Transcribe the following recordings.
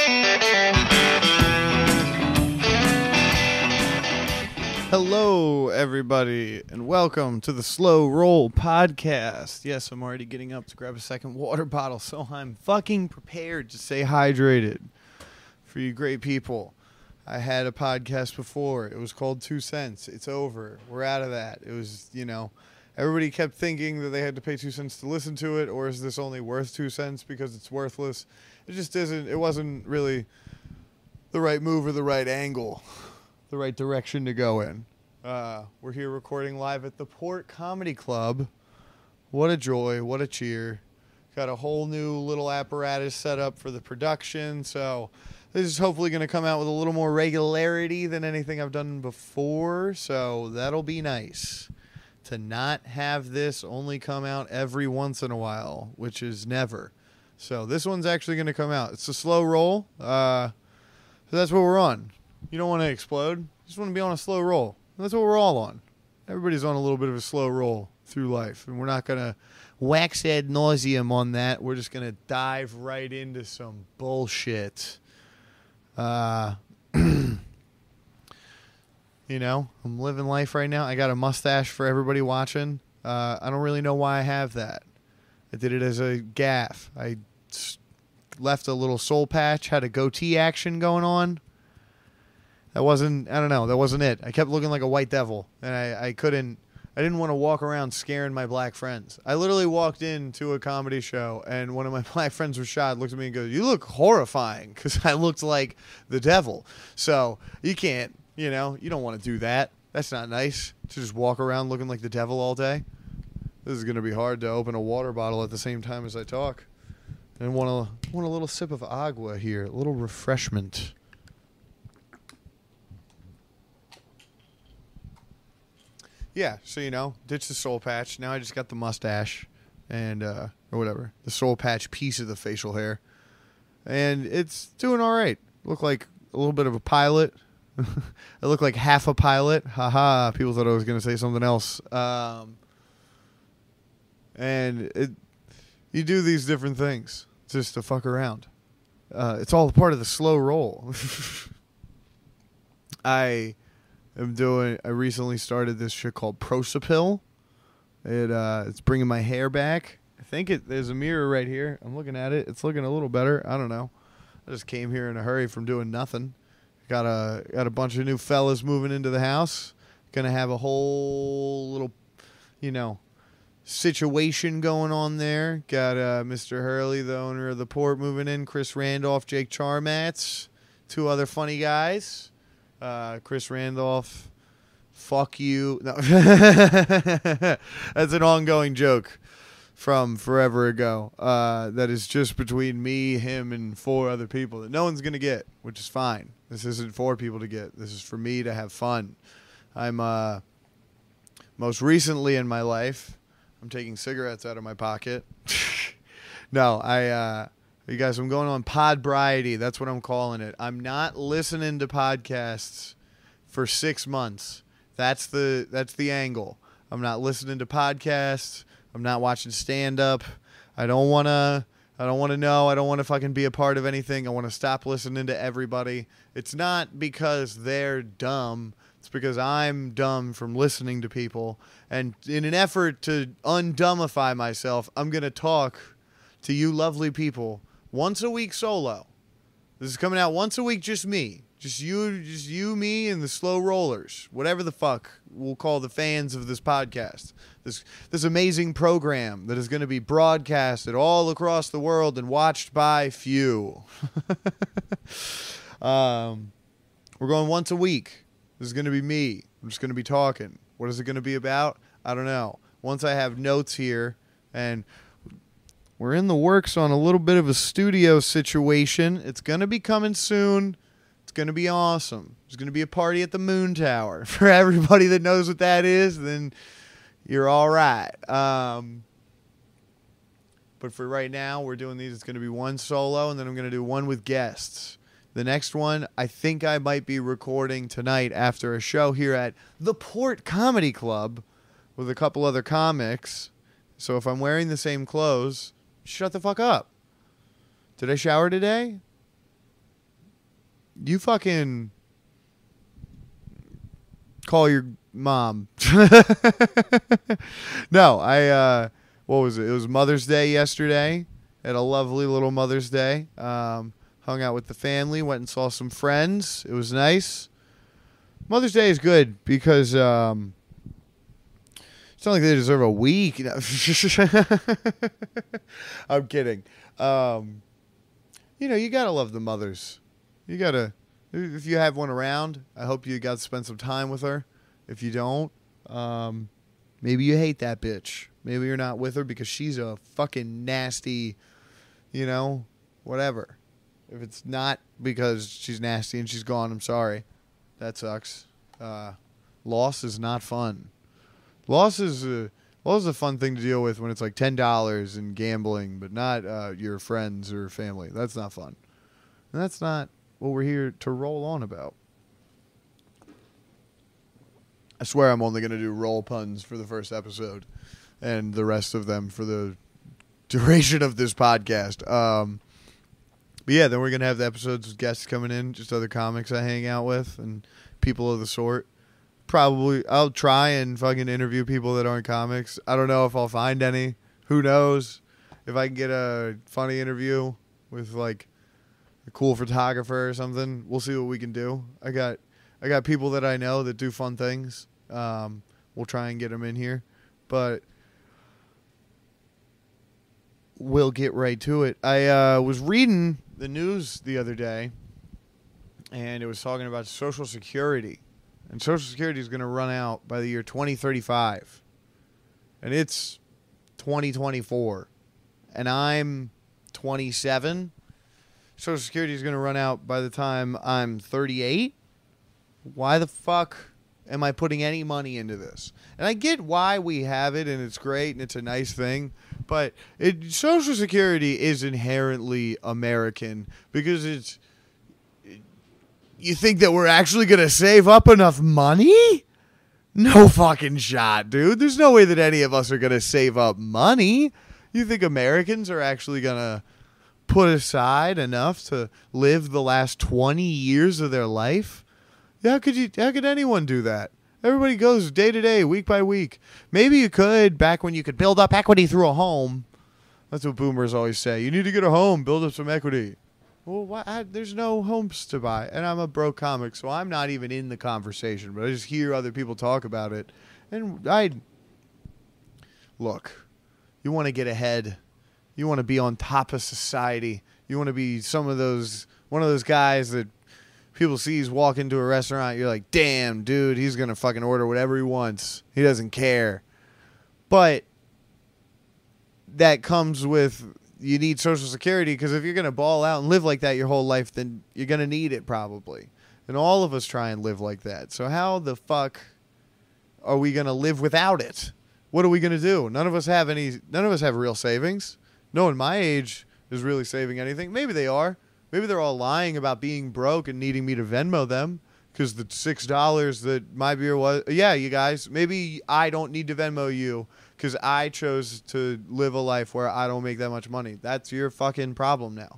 Hello, everybody, and welcome to the Slow Roll Podcast. Yes, I'm already getting up to grab a second water bottle, so I'm fucking prepared to stay hydrated for you great people. I had a podcast before. It was called 2 Cents. It's over. We're out of that. It was, everybody kept thinking that they had to pay 2 cents to listen to it, or is this only worth 2 cents because it's worthless? It just isn't. It wasn't really the right move or the right angle. The right direction to go in. We're here recording live at the Port Comedy Club. What a joy, what a cheer. Got a whole new little apparatus set up for the production, so this is hopefully going to come out with a little more regularity than anything I've done before, so that'll be nice. To not have this only come out every once in a while, which is never. So this one's actually going to come out. It's a slow roll, so that's what we're on. You don't want to explode. You just want to be on a slow roll. That's what we're all on. Everybody's on a little bit of a slow roll through life. And we're not going to wax ad nauseum on that. We're just going to dive right into some bullshit. I'm living life right now. I got a mustache for everybody watching. I don't really know why I have that. I did it as a gaffe. I left a little soul patch, had a goatee action going on. That wasn't it. I kept looking like a white devil, and I didn't want to walk around scaring my black friends. I literally walked into a comedy show, and one of my black friends was shot, looked at me and goes, "You look horrifying," because I looked like the devil. So you can't, you don't want to do that. That's not nice to just walk around looking like the devil all day. This is going to be hard to open a water bottle at the same time as I talk. And want a little sip of agua here, a little refreshment. Yeah, so, ditch the soul patch. Now I just got the mustache and, or whatever, the soul patch piece of the facial hair. And it's doing all right. Look like a little bit of a pilot. I look like half a pilot. Haha, people thought I was going to say something else. You do these different things just to fuck around. It's all part of the slow roll. I recently started this shit called Prosapil. It's bringing my hair back. I think there's a mirror right here. I'm looking at it. It's looking a little better. I don't know. I just came here in a hurry from doing nothing. Got a bunch of new fellas moving into the house. Gonna have a whole little, situation going on there. Got Mr. Hurley, the owner of the Port, moving in. Chris Randolph, Jake Charmatz, 2 other funny guys. Chris Randolph, fuck you. No. That's an ongoing joke from forever ago. That is just between me, him, and 4 other people that no one's going to get, which is fine. This isn't for people to get. This is for me to have fun. I'm, most recently in my life, I'm taking cigarettes out of my pocket. No, you guys, I'm going on Podbriety. That's what I'm calling it. I'm not listening to podcasts for 6 months. That's the angle. I'm not listening to podcasts. I'm not watching stand-up. I don't want to know. I don't want to fucking be a part of anything. I want to stop listening to everybody. It's not because they're dumb. It's because I'm dumb from listening to people. And in an effort to undumbify myself, I'm going to talk to you lovely people once a week solo. This is coming out once a week, just me. Just you, me, and the slow rollers. Whatever the fuck we'll call the fans of this podcast. This amazing program that is going to be broadcasted all across the world and watched by few. We're going once a week. This is going to be me. I'm just going to be talking. What is it going to be about? I don't know. Once I have notes here, and we're in the works on a little bit of a studio situation. It's going to be coming soon. It's going to be awesome. There's going to be a party at the Moon Tower. For everybody that knows what that is, then you're all right. But for right now, we're doing these. It's going to be one solo, and then I'm going to do one with guests. The next one, I think I might be recording tonight after a show here at the Port Comedy Club with a couple other comics. So if I'm wearing the same clothes, shut the fuck up. Did I shower today? you fucking call your mom. No, what was it? It was Mother's Day yesterday. Had a lovely little Mother's Day. Hung out with the family, went and saw some friends. It was nice. Mother's Day is good because it's not like they deserve a week. No. I'm kidding. You gotta love the mothers. You gotta, if you have one around, I hope you got to spend some time with her. If you don't, maybe you hate that bitch. Maybe you're not with her because she's a fucking nasty, whatever. If it's not because she's nasty and she's gone, I'm sorry. That sucks. Loss is not fun. Loss is a fun thing to deal with when it's like $10 in gambling, but not your friends or family. That's not fun. And that's not what we're here to roll on about. I swear I'm only going to do roll puns for the first episode and the rest of them for the duration of this podcast. But yeah, then we're going to have the episodes with guests coming in, just other comics I hang out with and people of the sort. Probably, I'll try and fucking interview people that aren't comics. I don't know if I'll find any. Who knows? If I can get a funny interview with like a cool photographer or something, we'll see what we can do. I got people that I know that do fun things. We'll try and get them in here, but we'll get right to it. I was reading the news the other day, and it was talking about Social Security. And Social Security is going to run out by the year 2035. And it's 2024. And I'm 27. Social Security is going to run out by the time I'm 38. Why the fuck am I putting any money into this? And I get why we have it, and it's great, and it's a nice thing. But Social Security is inherently American because it's... You think that we're actually going to save up enough money? No fucking shot, dude. There's no way that any of us are going to save up money. You think Americans are actually going to put aside enough to live the last 20 years of their life? How could anyone do that? Everybody goes day to day, week by week. Maybe you could back when you could build up equity through a home. That's what boomers always say. You need to get a home, build up some equity. Well, there's no homes to buy, and I'm a broke comic, so I'm not even in the conversation, but I just hear other people talk about it. And look, you want to get ahead. You want to be on top of society. You want to be one of those guys that people sees walk into a restaurant. You're like, damn, dude, he's going to fucking order whatever he wants. He doesn't care. But that comes with... You need Social Security because if you're going to ball out and live like that your whole life, then you're going to need it probably. And all of us try and live like that. So how the fuck are we going to live without it? What are we going to do? None of us have real savings. No one my age is really saving anything. Maybe they are. Maybe they're all lying about being broke and needing me to Venmo them because the $6 that my beer was. Yeah, you guys, maybe I don't need to Venmo you because I chose to live a life where I don't make that much money. That's your fucking problem now.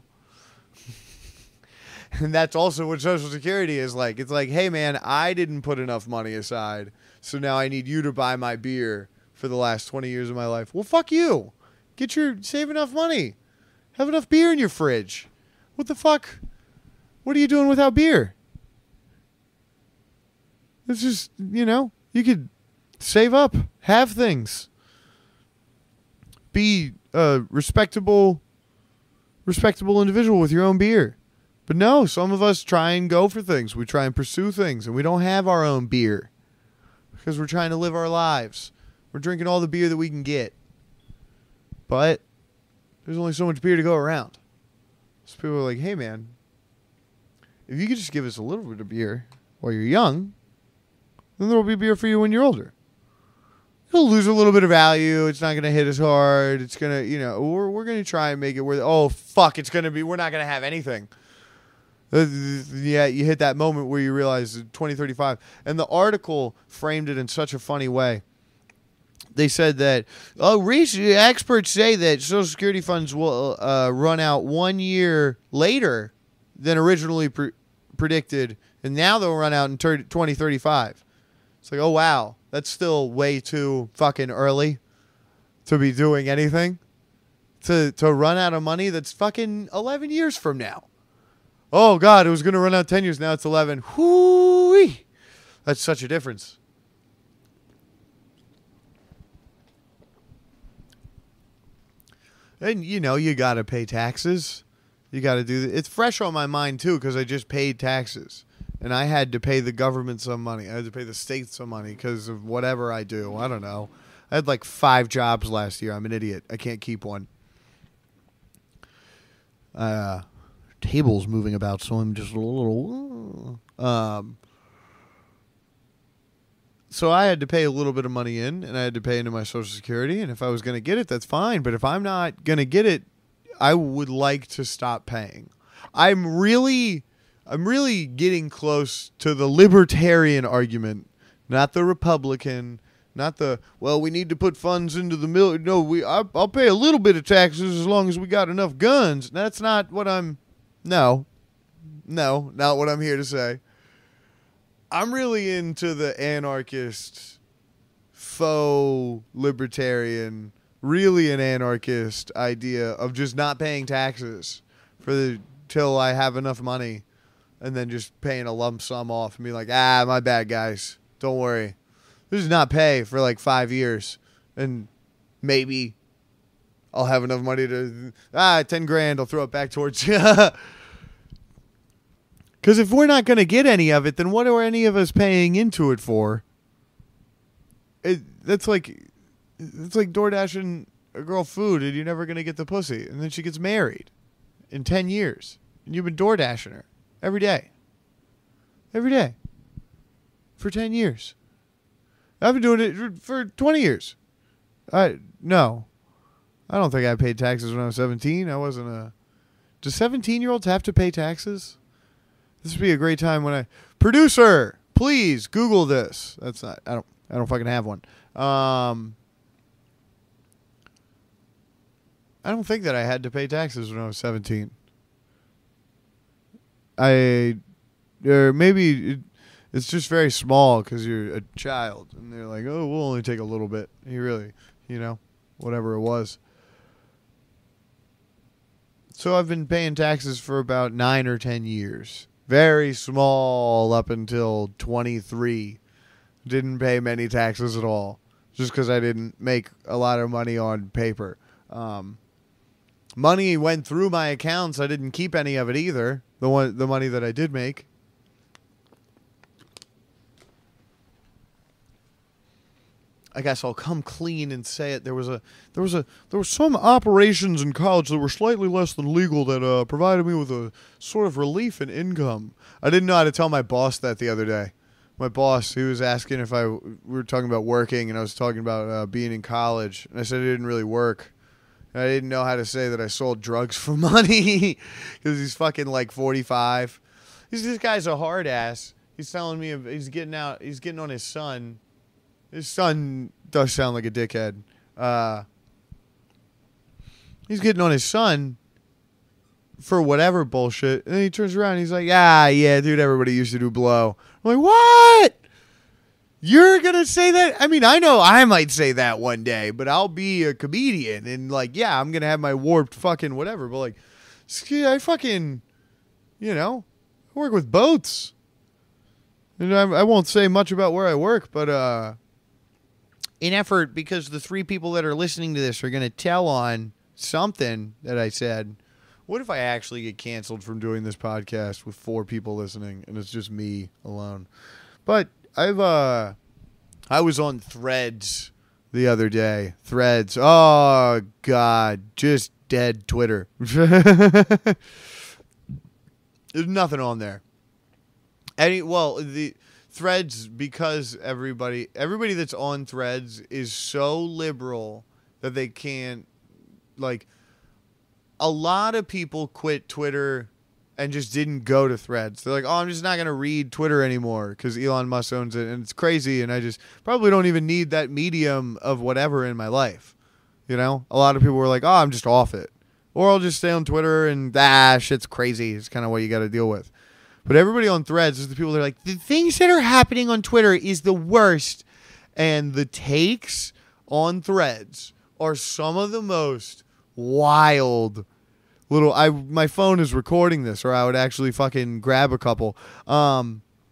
And that's also what Social Security is like. It's like, hey, man, I didn't put enough money aside, so now I need you to buy my beer for the last 20 years of my life. Well, fuck you. Save enough money. Have enough beer in your fridge. What the fuck? What are you doing without beer? It's just, you could save up, have things. Be a respectable individual with your own beer. But no, some of us try and go for things. We try and pursue things, and we don't have our own beer because we're trying to live our lives. We're drinking all the beer that we can get. But there's only so much beer to go around. So people are like, hey, man, if you could just give us a little bit of beer while you're young, then there will be beer for you when you're older. It'll lose a little bit of value. It's not going to hit as hard. It's going to, we're going to try and make it where, we're not going to have anything. Yeah, you hit that moment where you realize 2035. And the article framed it in such a funny way. They said that, recently experts say that Social Security funds will run out 1 year later than originally predicted, and now they'll run out in 2035. It's like, oh, wow, that's still way too fucking early to be doing anything. To run out of money that's fucking 11 years from now. Oh, God, it was going to run out 10 years. Now it's 11. Whoo-wee. That's such a difference. And, you know, you got to pay taxes. You got to do that. It's fresh on my mind, too, because I just paid taxes. And I had to pay the government some money. I had to pay the state some money because of whatever I do. I don't know. I had like 5 jobs last year. I'm an idiot. I can't keep one. Table's moving about, so I'm just a little. So I had to pay a little bit of money in, and I had to pay into my Social Security. And if I was going to get it, that's fine. But if I'm not going to get it, I would like to stop paying. I'm really getting close to the libertarian argument, not the Republican. Not the, well, we need to put funds into the military. No, I'll pay a little bit of taxes as long as we got enough guns. That's not what I'm, no, not what I'm here to say. I'm really into the anarchist, faux libertarian, really an anarchist idea of just not paying taxes till I have enough money, and then just paying a lump sum off and be like, my bad, guys. Don't worry. This is not pay for like 5 years, and maybe I'll have enough money to 10 grand. I'll throw it back towards you. Because if we're not going to get any of it, then what are any of us paying into it for? That's like DoorDashing a girl food, and you're never going to get the pussy, and then she gets married in 10 years, and you've been DoorDashing her every day for 10 years. I've been doing it for 20 years. No. I don't think I paid taxes when I was 17. I wasn't a... Do 17-year-olds have to pay taxes? This would be a great time when Producer, please Google this. That's not... I don't fucking have one. I don't think that I had to pay taxes when I was 17. Or maybe... It's just very small because you're a child. And they're like, oh, we'll only take a little bit. You really, whatever it was. So I've been paying taxes for about 9 or 10 years. Very small up until 23. Didn't pay many taxes at all. Just because I didn't make a lot of money on paper. Money went through my accounts. I didn't keep any of it either. The money that I did make. I guess I'll come clean and say it. There were some operations in college that were slightly less than legal that provided me with a sort of relief in income. I didn't know how to tell my boss that the other day. My boss, he was asking if we were talking about working, and I was talking about being in college, and I said I didn't really work. And I didn't know how to say that I sold drugs for money because he's fucking like 45. This guy's a hard ass. He's telling me he's getting on his son. His son does sound like a dickhead. He's getting on his son for whatever bullshit. And then he turns around and he's like, yeah, dude, everybody used to do blow. I'm like, what? You're going to say that? I mean, I know I might say that one day, but I'll be a comedian. And like, yeah, I'm going to have my warped fucking whatever. But like, I fucking, I work with boats. And I won't say much about where I work, but in effort, because the 3 people that are listening to this are going to tell on something that I said. What if I actually get canceled from doing this podcast with 4 people listening and it's just me alone? But I was on Threads the other day. Threads. Oh, God. Just dead Twitter. There's nothing on there. The Threads, because everybody that's on Threads is so liberal that they can't, like, a lot of people quit Twitter and just didn't go to Threads. They're like, oh, I'm just not going to read Twitter anymore because Elon Musk owns it and it's crazy and I just probably don't even need that medium of whatever in my life. A lot of people were like, oh, I'm just off it. Or I'll just stay on Twitter and shit's crazy. It's kind of what you got to deal with. But everybody on Threads is the people that are like, the things that are happening on Twitter is the worst. And the takes on Threads are some of the most wild little. My phone is recording this, or I would actually fucking grab a couple. I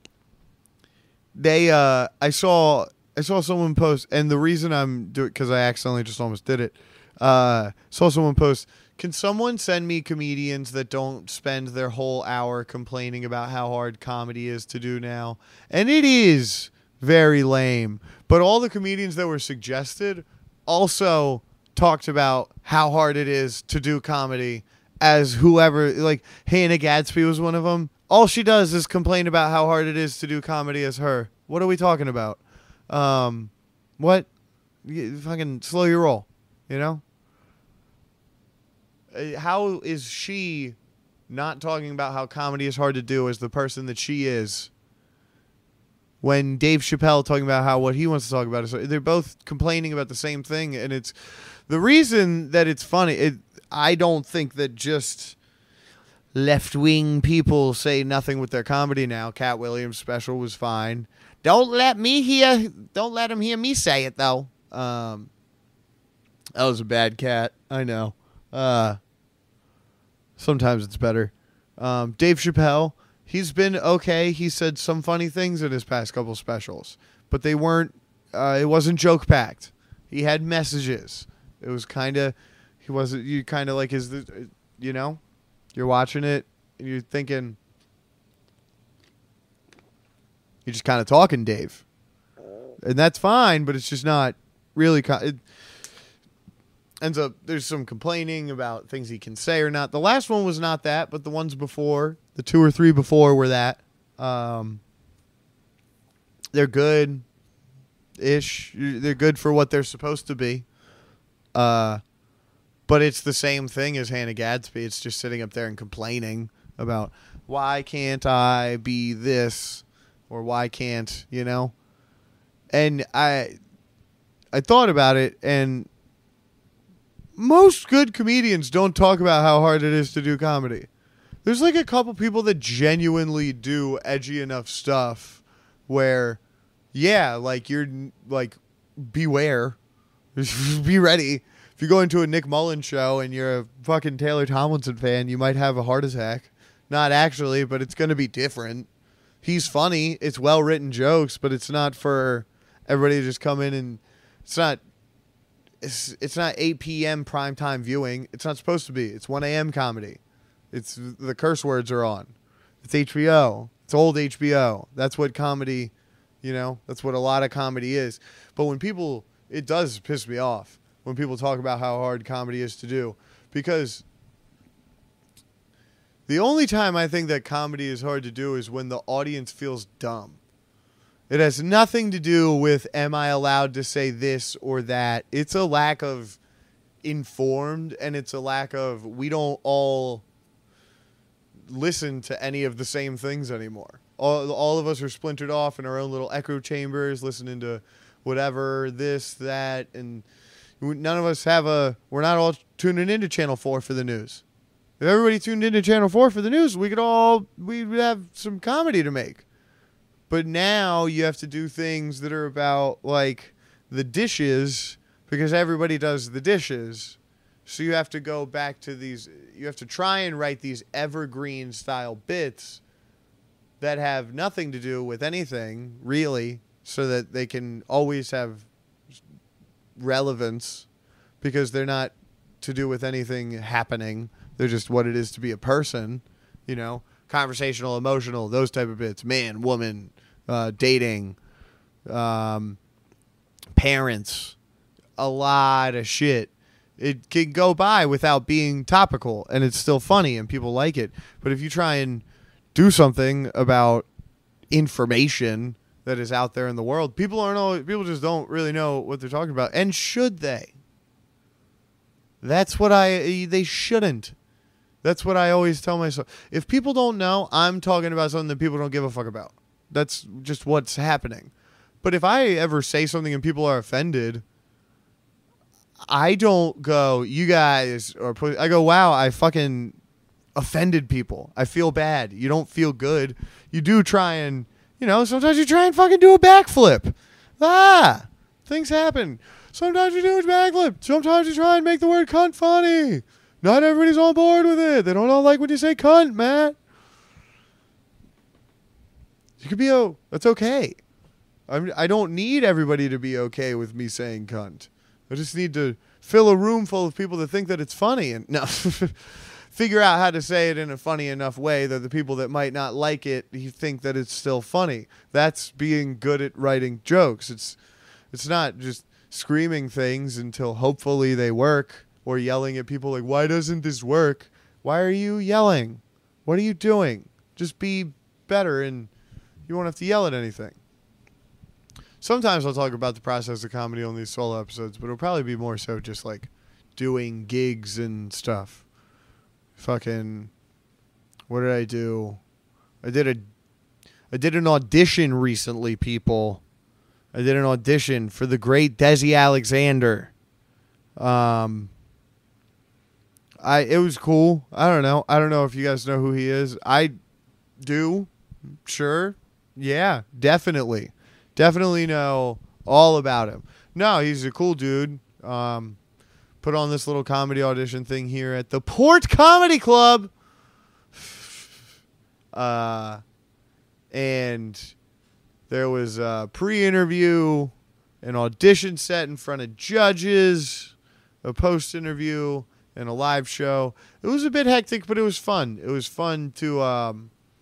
saw someone post, and the reason I'm doing, because I accidentally just almost did it. Saw someone post, can someone send me comedians that don't spend their whole hour complaining about how hard comedy is to do now? And it is very lame. But all the comedians that were suggested also talked about how hard it is to do comedy, as whoever, like Hannah Gadsby was one of them. All she does is complain about how hard it is to do comedy as her. What are we talking about? What? Fucking slow your roll, you know? How is she not talking about how comedy is hard to do as the person that she is, when Dave Chappelle talking about what he wants to talk about is, they're both complaining about the same thing? And it's the reason that it's funny. I don't think that just left-wing people say nothing with their comedy now. Cat Williams' special was fine. Don't let him hear me say it, though. That was a bad cat. I know. Sometimes it's better. Dave Chappelle, he's been okay. He said some funny things in his past couple specials, but they weren't, it wasn't joke packed. He had messages. It was you kind of like, you know, you're watching it and you're thinking, you're just kind of talking, Dave. And that's fine, but it's just not really, it ends up, there's some complaining about things he can say or not. The last one was not that, but the ones before, the 2 or 3 before were that. They're good-ish. They're good for what they're supposed to be. But it's the same thing as Hannah Gadsby. It's just sitting up there and complaining about, why can't I be this, or why can't, you know? And I thought about it, and most good comedians don't talk about how hard it is to do comedy. There's like a couple people that genuinely do edgy enough stuff where, yeah, like you're like, beware, be ready. If you go into a Nick Mullen show and you're a fucking Taylor Tomlinson fan, you might have a heart attack. Not actually, but it's going to be different. He's funny. It's well-written jokes, but it's not for everybody to just come in and it's not 8 p.m. primetime viewing. It's not supposed to be. It's 1 a.m. comedy. It's the curse words are on. It's HBO. It's old HBO. That's what comedy, you know, that's what a lot of comedy is. But when people, it does piss me off when people talk about how hard comedy is to do, because the only time I think that comedy is hard to do is when the audience feels dumb. It has nothing to do with, am I allowed to say this or that? It's a lack of informed, and it's a lack of, we don't all listen to any of the same things anymore. All of us are splintered off in our own little echo chambers, listening to whatever, this, that, and none of us we're not all tuning into Channel 4 for the news. If everybody tuned into Channel 4 for the news, we'd have some comedy to make. But now you have to do things that are about, like, the dishes, because everybody does the dishes. So you have to go back to you have to try and write these evergreen style bits that have nothing to do with anything, really, so that they can always have relevance, because they're not to do with anything happening. They're just what it is to be a person, you know, conversational, emotional, those type of bits, man, woman, dating, parents, a lot of shit. It can go by without being topical, and it's still funny and people like it. But if you try and do something about information that is out there in the world, people just don't really know what they're talking about. And should they? They shouldn't. That's what I always tell myself. If people don't know, I'm talking about something that people don't give a fuck about. That's just what's happening. But if I ever say something and people are offended, I don't go, you guys, I go, wow, I fucking offended people. I feel bad. You don't feel good. You do try and, sometimes you try and fucking do a backflip. Things happen. Sometimes you do a backflip. Sometimes you try and make the word cunt funny. Not everybody's on board with it. They don't all like when you say cunt, Matt. You could be, that's okay. I don't need everybody to be okay with me saying cunt. I just need to fill a room full of people that think that it's funny and figure out how to say it in a funny enough way that the people that might not like it, you think that it's still funny. That's being good at writing jokes. It's not just screaming things until hopefully they work, or yelling at people like, why doesn't this work? Why are you yelling? What are you doing? Just be better and you won't have to yell at anything. Sometimes I'll talk about the process of comedy on these solo episodes, but it'll probably be more so just like doing gigs and stuff. Fucking, what did I do? I did an audition recently, people. I did an audition for the great Desi Alexander. It was cool. I don't know. I don't know if you guys know who he is. I do. Sure. Yeah, definitely. Definitely know all about him. No, he's a cool dude. Put on this little comedy audition thing here at the Port Comedy Club. And there was a pre-interview, an audition set in front of judges, a post-interview, and a live show. It was a bit hectic, but it was fun. It was fun to...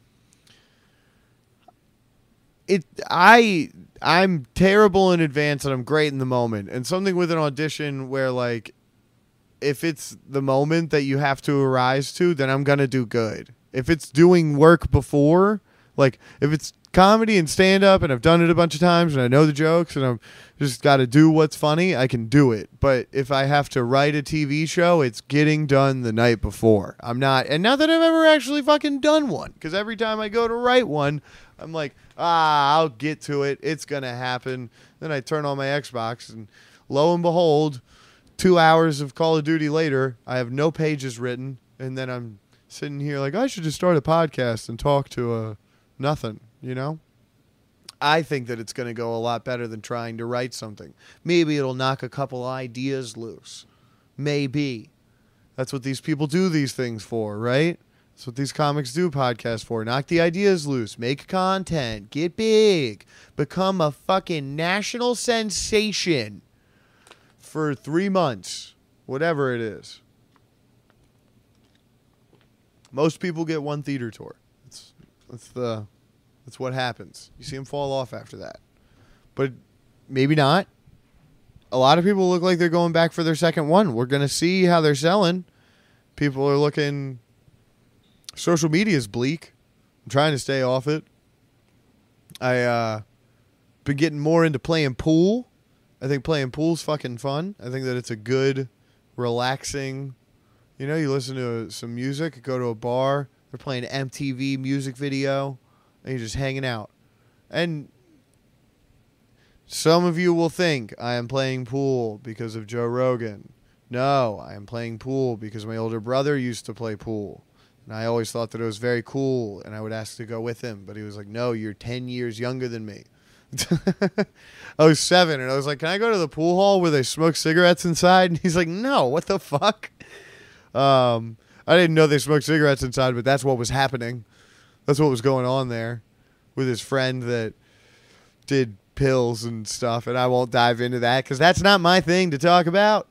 I'm terrible in advance and I'm great in the moment. And something with an audition where, like, if it's the moment that you have to arise to, then I'm going to do good. If it's doing work before, like, if it's comedy and stand-up and I've done it a bunch of times and I know the jokes and I've just got to do what's funny, I can do it. But if I have to write a TV show, it's getting done the night before. I'm not, and not that I've ever actually fucking done one, because every time I go to write one, I'm like, I'll get to it. It's going to happen. Then I turn on my Xbox and lo and behold, 2 hours of Call of Duty later, I have no pages written. And then I'm sitting here like, I should just start a podcast and talk to nothing, you know? I think that it's going to go a lot better than trying to write something. Maybe it'll knock a couple ideas loose. Maybe. That's what these people do these things for, right? That's what these comics do podcasts for. Knock the ideas loose. Make content. Get big. Become a fucking national sensation for 3 months. Whatever it is. Most people get one theater tour. That's what happens. You see them fall off after that. But maybe not. A lot of people look like they're going back for their second one. We're going to see how they're selling. People are looking... Social media is bleak. I'm trying to stay off it. I been getting more into playing pool. I think playing pool's fucking fun. I think that it's a good, relaxing... You know, you listen to some music, go to a bar, they're playing an MTV music video, and you're just hanging out. And some of you will think I am playing pool because of Joe Rogan. No, I am playing pool because my older brother used to play pool. And I always thought that it was very cool, and I would ask to go with him. But he was like, no, you're 10 years younger than me. I was 7, and I was like, can I go to the pool hall where they smoke cigarettes inside? And he's like, no, what the fuck? I didn't know they smoked cigarettes inside, but that's what was happening. That's what was going on there with his friend that did pills and stuff, and I won't dive into that because that's not my thing to talk about.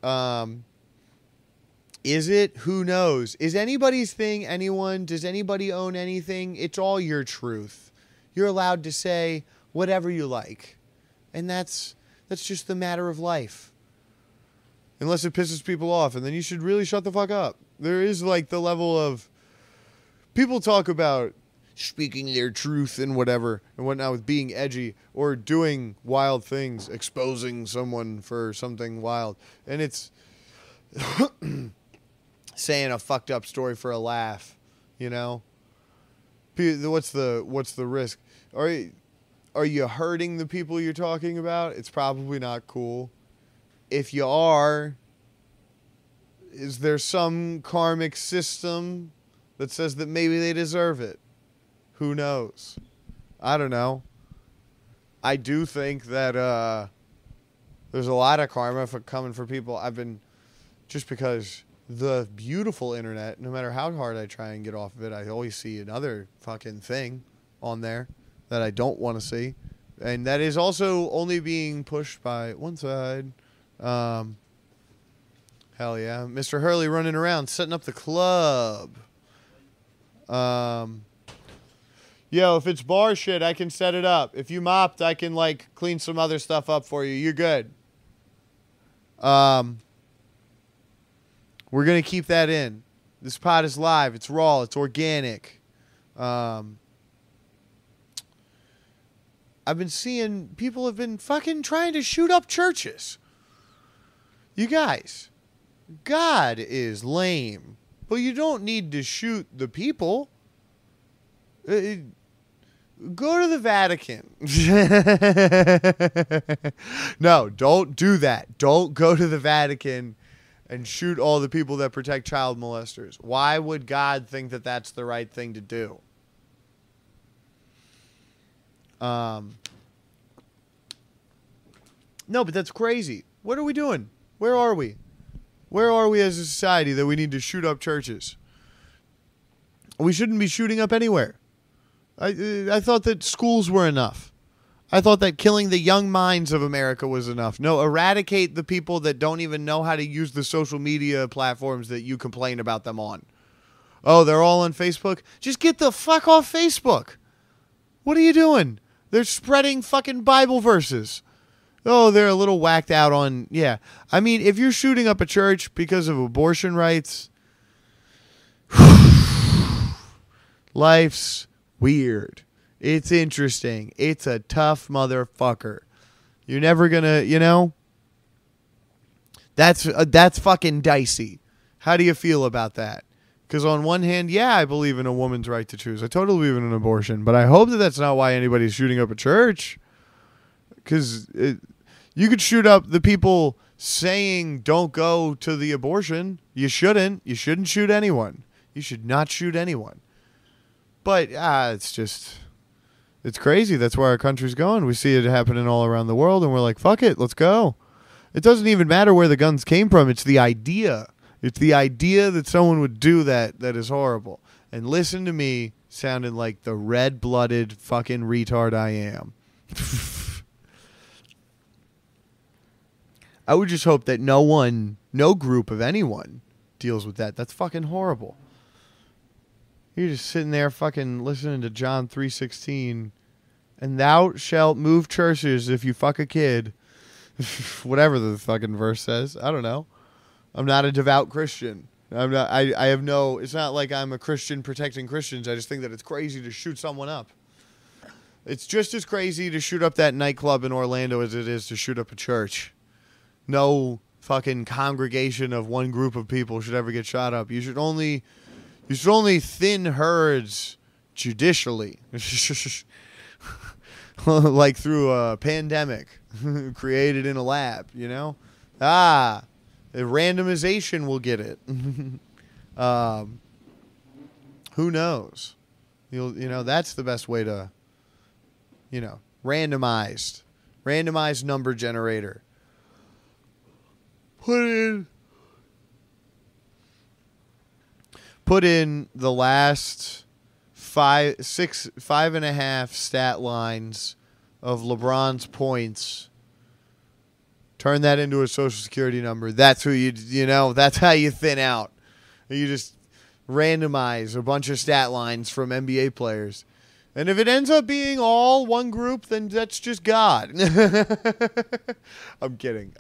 Is it? Who knows? Is anybody's thing anyone? Does anybody own anything? It's all your truth. You're allowed to say whatever you like, and that's just the matter of life. Unless it pisses people off, and then you should really shut the fuck up. There is like the level of... People talk about speaking their truth and whatever and whatnot with being edgy or doing wild things, exposing someone for something wild. And it's saying a fucked up story for a laugh, you know? What's the risk? Are you hurting the people you're talking about? It's probably not cool. If you are, is there some karmic system that says that maybe they deserve it. Who knows? I don't know. I do think that there's a lot of karma coming for people. Just because the beautiful internet, no matter how hard I try and get off of it, I always see another fucking thing on there that I don't want to see. And that is also only being pushed by one side. Hell yeah. Mr. Hurley running around, setting up the club. Yo, if it's bar shit, I can set it up. If you mopped, I can, clean some other stuff up for you. You're good. We're going to keep that in. This pod is live. It's raw. It's organic. I've been seeing people have been fucking trying to shoot up churches. You guys, God is lame, but you don't need to shoot the people. Go to the Vatican. No, don't do that. Don't go to the Vatican and shoot all the people that protect child molesters. Why would God think that that's the right thing to do? No, but that's crazy. What are we doing? Where are we? Where are we as a society that we need to shoot up churches? We shouldn't be shooting up anywhere. I thought that schools were enough. I thought that killing the young minds of America was enough. No, eradicate the people that don't even know how to use the social media platforms that you complain about them on. Oh, they're all on Facebook? Just get the fuck off Facebook. What are you doing? They're spreading fucking Bible verses. Oh, they're a little whacked out on... Yeah. I mean, if you're shooting up a church because of abortion rights... Life's weird. It's interesting. It's a tough motherfucker. You're never gonna, That's fucking dicey. How do you feel about that? Because on one hand, yeah, I believe in a woman's right to choose. I totally believe in an abortion. But I hope that that's not why anybody's shooting up a church. Because you could shoot up the people saying don't go to the abortion. You shouldn't. You shouldn't shoot anyone. You should not shoot anyone. But it's crazy. That's where our country's going. We see it happening all around the world, and we're like, fuck it, let's go. It doesn't even matter where the guns came from. It's the idea. It's the idea that someone would do that is horrible. And listen to me sounding like the red-blooded fucking retard I am. I would just hope that no group of anyone deals with that. That's fucking horrible. You're just sitting there fucking listening to John 3:16, and thou shalt move churches if you fuck a kid. Whatever the fucking verse says. I don't know. I'm not a devout Christian. I have no... It's not like I'm a Christian protecting Christians. I just think that it's crazy to shoot someone up. It's just as crazy to shoot up that nightclub in Orlando as it is to shoot up a church. No fucking congregation of one group of people should ever get shot up. You should only thin herds judicially. Like through a pandemic created in a lab, The randomization will get it. Who knows? That's the best way to, randomized number generator. Put in the last 5.5 stat lines of LeBron's points. Turn that into a social security number. That's who that's how you thin out. You just randomize a bunch of stat lines from NBA players. And if it ends up being all one group, then that's just God. I'm kidding.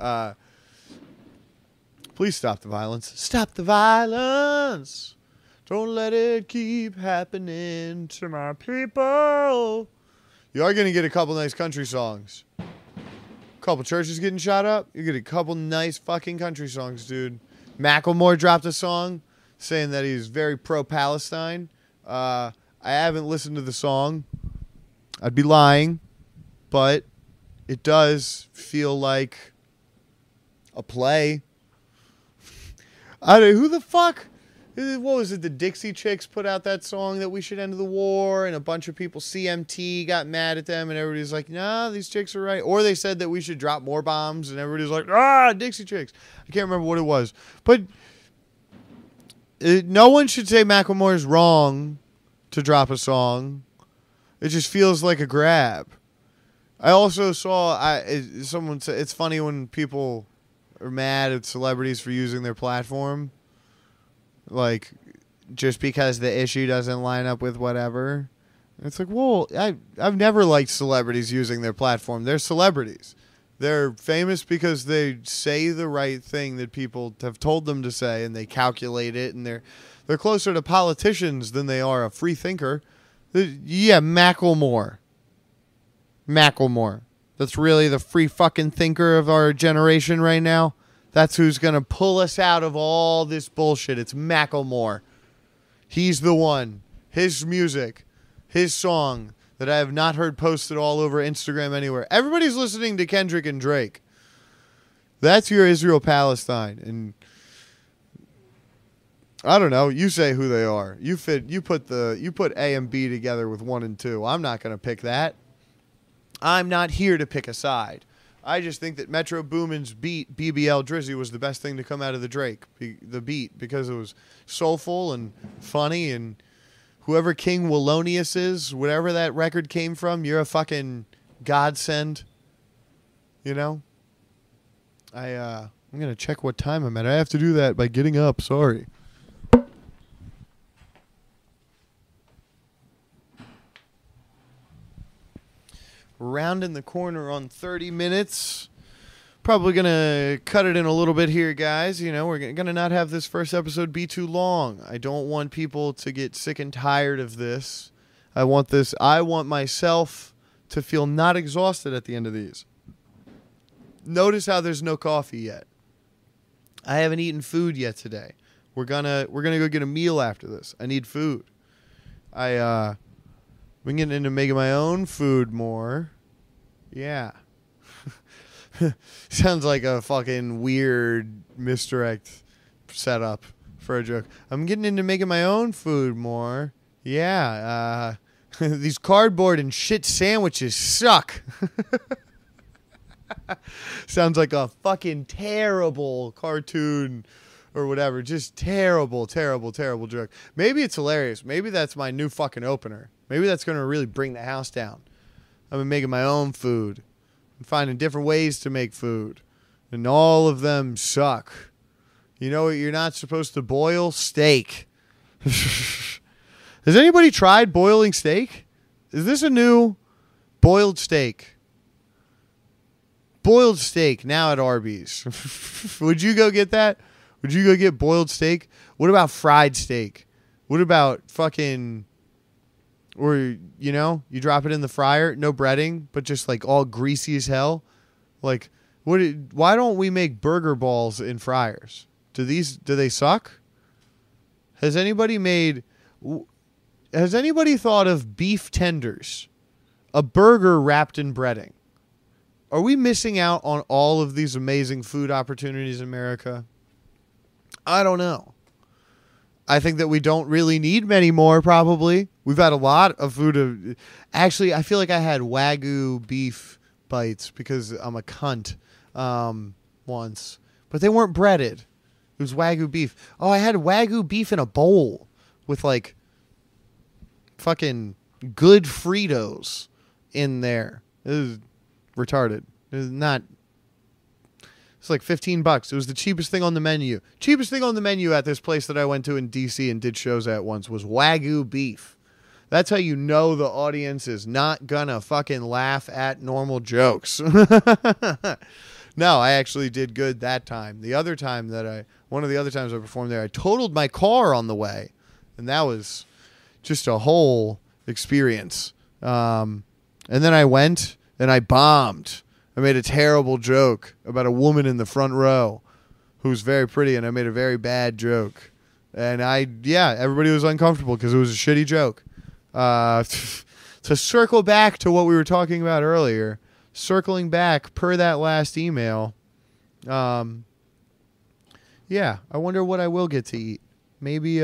Please stop the violence. Stop the violence. Don't let it keep happening to my people. You are going to get a couple nice country songs. Couple churches getting shot up. You get a couple nice fucking country songs, dude. Macklemore dropped a song saying that he's very pro-Palestine. I haven't listened to the song. I'd be lying. But it does feel like a play. Who the fuck what was it? The Dixie Chicks put out that song that we should end the war, and a bunch of people, CMT, got mad at them, and everybody's like, nah, these chicks are right. Or they said that we should drop more bombs, and everybody's like, Dixie Chicks. I can't remember what it was. But no one should say Macklemore's wrong to drop a song. It just feels like a grab. I also saw someone say it's funny when people are mad at celebrities for using their platform, like just because the issue doesn't line up with whatever. It's like, well, I've never liked celebrities using their platform. They're celebrities. They're famous because they say the right thing that people have told them to say, and they calculate it, and they're closer to politicians than they are a free thinker. Yeah, Macklemore. That's really the free fucking thinker of our generation right now. That's who's going to pull us out of all this bullshit. It's Macklemore. He's the one. His music, his song that I have not heard posted all over Instagram anywhere. Everybody's listening to Kendrick and Drake. That's your Israel-Palestine. And I don't know. You say who they are. You put A and B together with 1 and 2. I'm not going to pick that. I'm not here to pick a side. I just think that Metro Boomin's beat, BBL Drizzy, was the best thing to come out of the beat, because it was soulful and funny, and whoever King Wallonius is, whatever that record came from, you're a fucking godsend. You know? I'm going to check what time I'm at. I have to do that by getting up. Sorry. Rounding the corner on 30 minutes. Probably going to cut it in a little bit here, guys. You know, we're going to not have this first episode be too long. I don't want people to get sick and tired of this. I want myself to feel not exhausted at the end of these. Notice how there's no coffee yet. I haven't eaten food yet today. We're gonna go get a meal after this. I need food. I've been getting into making my own food more. Yeah. Sounds like a fucking weird misdirect setup for a joke. I'm getting into making my own food more. Yeah. These cardboard and shit sandwiches suck. Sounds like a fucking terrible cartoon or whatever. Just terrible, terrible, terrible joke. Maybe it's hilarious. Maybe that's my new fucking opener. Maybe that's going to really bring the house down. I've been making my own food and finding different ways to make food, and all of them suck. You know what you're not supposed to boil? Steak. Has anybody tried boiling steak? Is this a new boiled steak? Boiled steak now at Arby's. Would you go get that? Would you go get boiled steak? What about fried steak? What about fucking... Or, you know, you drop it in the fryer, no breading, but just like all greasy as hell. Like, why don't we make burger balls in fryers? Do they suck? Has anybody thought of beef tenders? A burger wrapped in breading. Are we missing out on all of these amazing food opportunities in America? I don't know. I think that we don't really need many more, probably. We've had a lot of food. Actually, I feel like I had Wagyu beef bites because I'm a cunt once. But they weren't breaded. It was Wagyu beef. Oh, I had Wagyu beef in a bowl with like fucking good Fritos in there. It was retarded. It was not... It's like $15. It was the cheapest thing on the menu. Cheapest thing on the menu at this place that I went to in D.C. and did shows at once was Wagyu beef. That's how you know the audience is not gonna fucking laugh at normal jokes. No, I actually did good that time. One of the other times I performed there, I totaled my car on the way. And that was just a whole experience. And then I went and I bombed. I made a terrible joke about a woman in the front row who's very pretty, and I made a very bad joke. And everybody was uncomfortable because it was a shitty joke. To circle back to what we were talking about earlier, circling back per that last email, I wonder what I will get to eat. Maybe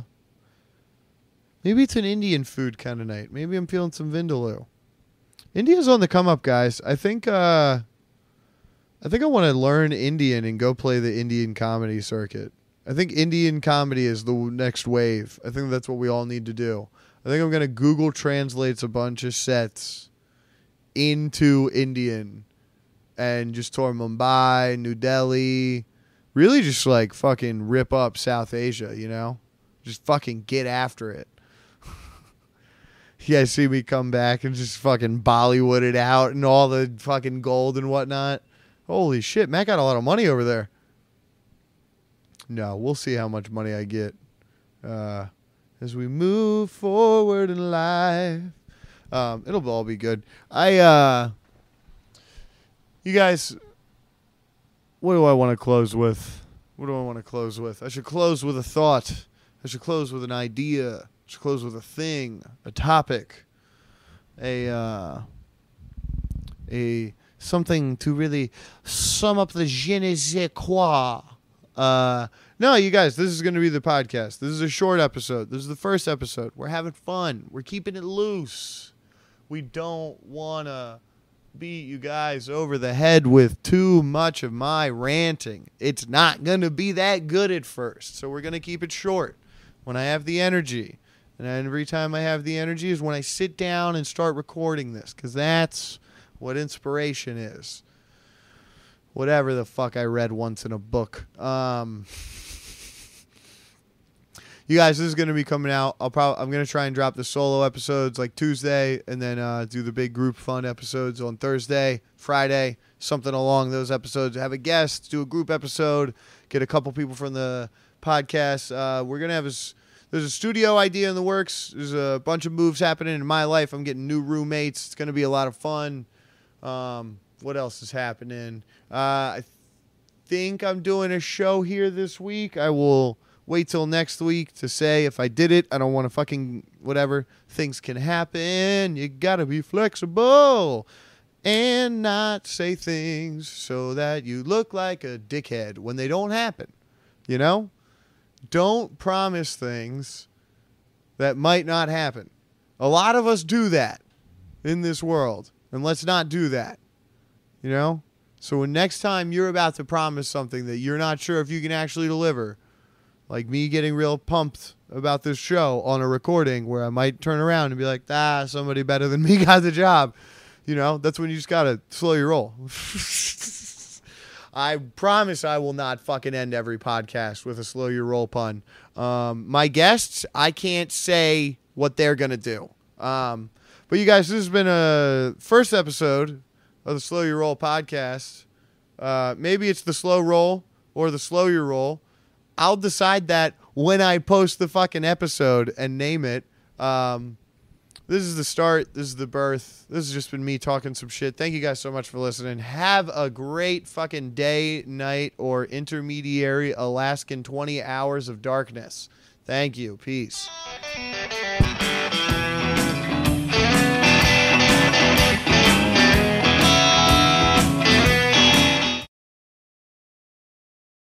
it's an Indian food kind of night. Maybe I'm feeling some vindaloo. India's on the come up, guys. I think I want to learn Indian and go play the Indian comedy circuit. I think Indian comedy is the next wave. I think that's what we all need to do. I think I'm going to Google Translates a bunch of sets into Indian and just tour Mumbai, New Delhi. Really just like fucking rip up South Asia, you know? Just fucking get after it. You guys see me come back and just fucking Bollywood it out and all the fucking gold and whatnot. Holy shit, Matt got a lot of money over there. No, we'll see how much money I get as we move forward in life. It'll all be good. You guys, what do I want to close with? I should close with a thought. I should close with an idea. I should close with a thing, a topic, a something to really sum up the je ne sais quoi. No, you guys, this is going to be the podcast. This is a short episode. This is the first episode. We're having fun. We're keeping it loose. We don't want to beat you guys over the head with too much of my ranting. It's not going to be that good at first, so we're going to keep it short when I have the energy. And every time I have the energy is when I sit down and start recording this, because that's what inspiration is. Whatever the fuck I read once in a book. You guys, this is going to be coming out. I'm going to try and drop the solo episodes like Tuesday, and then do the big group fun episodes on Thursday, Friday, something along those episodes. Have a guest, do a group episode, get a couple people from the podcast. We're going to have there's a studio idea in the works. There's a bunch of moves happening in my life. I'm getting new roommates. It's going to be a lot of fun. What else is happening? I think I'm doing a show here this week. I will wait till next week to say if I did it. I don't want to fucking whatever. Things can happen. You got to be flexible and not say things so that you look like a dickhead when they don't happen. You know? Don't promise things that might not happen. A lot of us do that in this world. And let's not do that. You know? So when next time you're about to promise something that you're not sure if you can actually deliver, like me getting real pumped about this show on a recording where I might turn around and be like, somebody better than me got the job. You know, that's when you just got to slow your roll. I promise I will not fucking end every podcast with a slow your roll pun. My guests, I can't say what they're going to do. But you guys, this has been a first episode of the Slow Your Roll podcast. Maybe it's the slow roll or the slow your roll. I'll decide that when I post the fucking episode and name it. This is the start. This is the birth. This has just been me talking some shit. Thank you guys so much for listening. Have a great fucking day, night, or intermediary Alaskan 20 hours of darkness. Thank you. Peace.